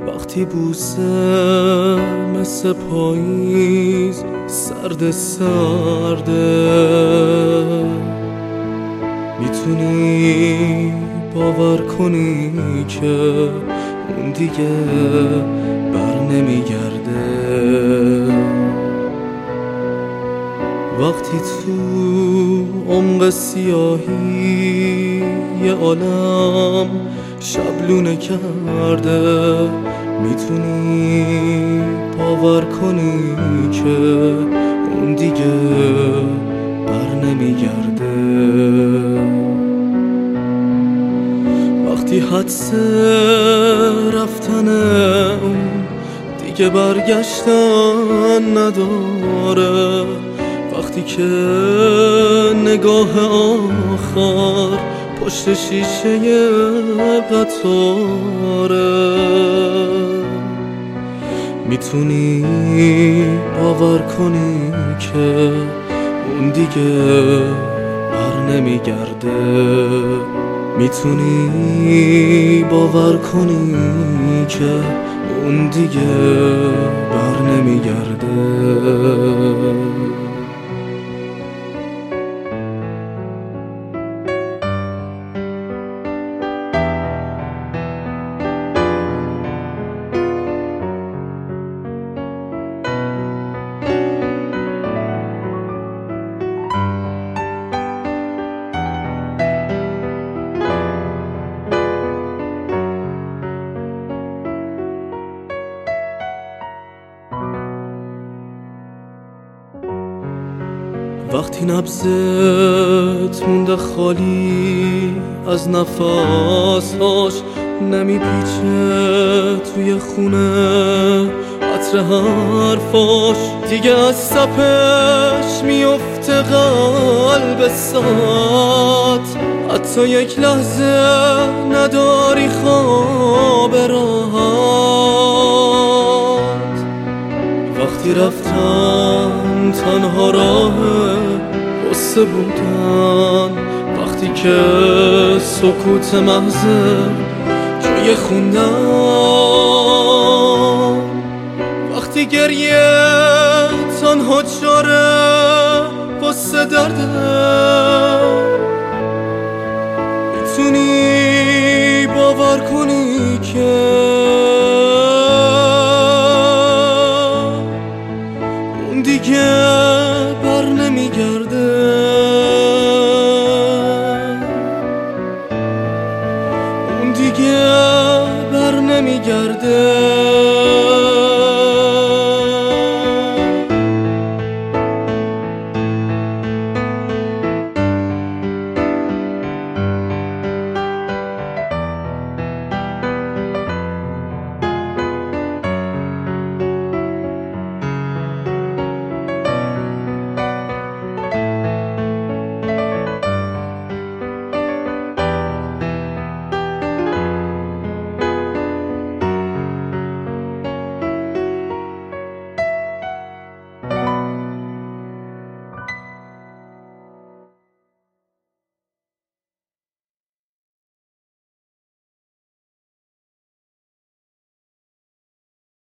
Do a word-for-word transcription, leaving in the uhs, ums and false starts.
وقتی بوسه مثل پاییز سرد سرده، میتونی باور کنی که اون دیگه بر نمیگرده. وقتی تو عمق سیاهی یه عالم شبلونه کرده، میتونی باور کنی که اون دیگه بر نمیگرده. وقتی حدس رفتن اون دیگه برگشتن نداره، وقتی که نگاه آخر پشت شیشه قطاره، میتونی باور کنی که اون دیگه بر نمیگرده. میتونی باور کنی که اون دیگه بر نمیگرده. وقتی نبضت مونده خالی از نفسهاش، نمیپیچه توی خونه عطر حرفاش، دیگه از صفش میفته قلب سات، حتی یک لحظه نداری خواب راحت. وقتی رفتن تنها راه قصه بودن، وقتی که سکوت محضه جای خوندن، وقتی گریه تنها چاره واسه درده،